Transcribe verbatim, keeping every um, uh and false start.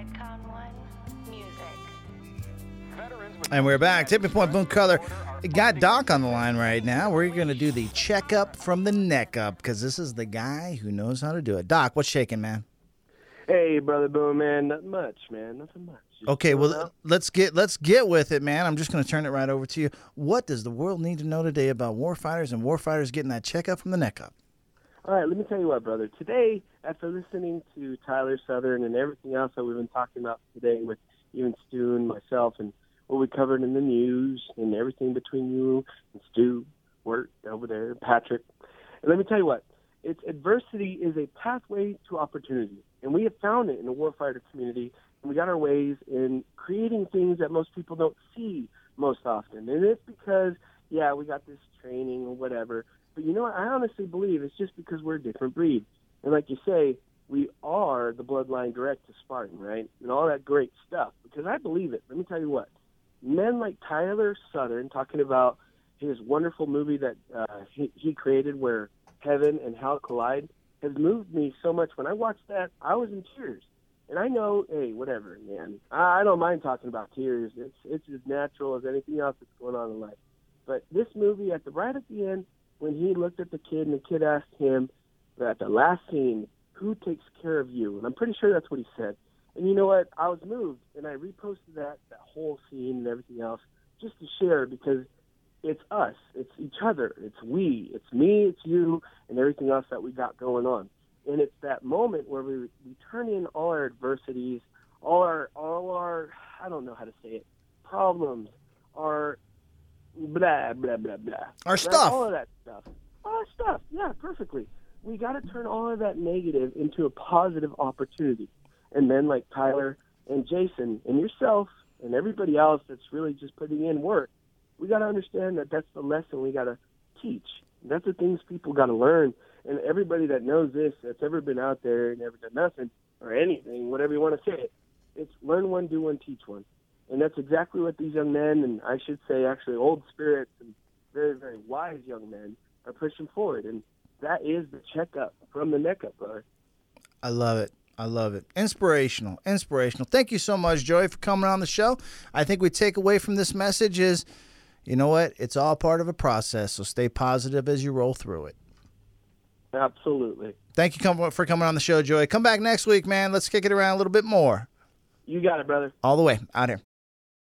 And we're back. Tipping Point Boone Color. Got Doc on the line right now. We're going to do the checkup from the neck up because this is the guy who knows how to do it. Doc, what's shaking, man? Hey, Brother Boone, man. Nothing much, man. Nothing much. Just okay, well, out. let's get let's get with it, man. I'm just going to turn it right over to you. What does the world need to know today about warfighters and warfighters getting that checkup from the neck up? All right, let me tell you what, brother. Today, after listening to Tyler Southern and everything else that we've been talking about today with even Stu and myself and what we covered in the news and everything between you and Stu, Wirt over there, Patrick. And let me tell you what, it's adversity is a pathway to opportunity. And we have found it in the warfighter community, and we got our ways in creating things that most people don't see most often. And it's because, yeah, we got this training or whatever. But you know what? I honestly believe it's just because we're a different breed. And like you say, we are the bloodline direct to Spartan, right? And all that great stuff. Because I believe it. Let me tell you what. Men like Tyler Southern, talking about his wonderful movie that uh, he, he created where heaven and hell collide, has moved me so much. When I watched that, I was in tears. And I know, hey, whatever, man. I, I don't mind talking about tears. It's it's as natural as anything else that's going on in life. But this movie, at the right at the end, when he looked at the kid and the kid asked him at the last scene, who takes care of you? And I'm pretty sure that's what he said. And you know what? I was moved, and I reposted that, that whole scene and everything else just to share because it's us. It's each other. It's we. It's me. It's you, and everything else that we got going on. And it's that moment where we, we turn in all our adversities, all our, all our, I don't know how to say it, problems, our blah, blah, blah, blah. Our right? stuff. All of that stuff. All our stuff. Yeah, perfectly. We got to turn all of that negative into a positive opportunity. And men like Tyler and Jason and yourself and everybody else that's really just putting in work, we got to understand that that's the lesson we got to teach. That's the things people got to learn. And everybody that knows this, that's ever been out there and never done nothing or anything, whatever you want to say it, it's learn one, do one, teach one. And that's exactly what these young men, and I should say actually old spirits and very, very wise young men are pushing forward. And that is the checkup from the neck up, brother. I love it. I love it. Inspirational. Inspirational. Thank you so much, Joey, for coming on the show. I think we take away from this message is, you know what? It's all part of a process, so stay positive as you roll through it. Absolutely. Thank you for coming on the show, Joey. Come back next week, man. Let's kick it around a little bit more. You got it, brother. All the way. Out here.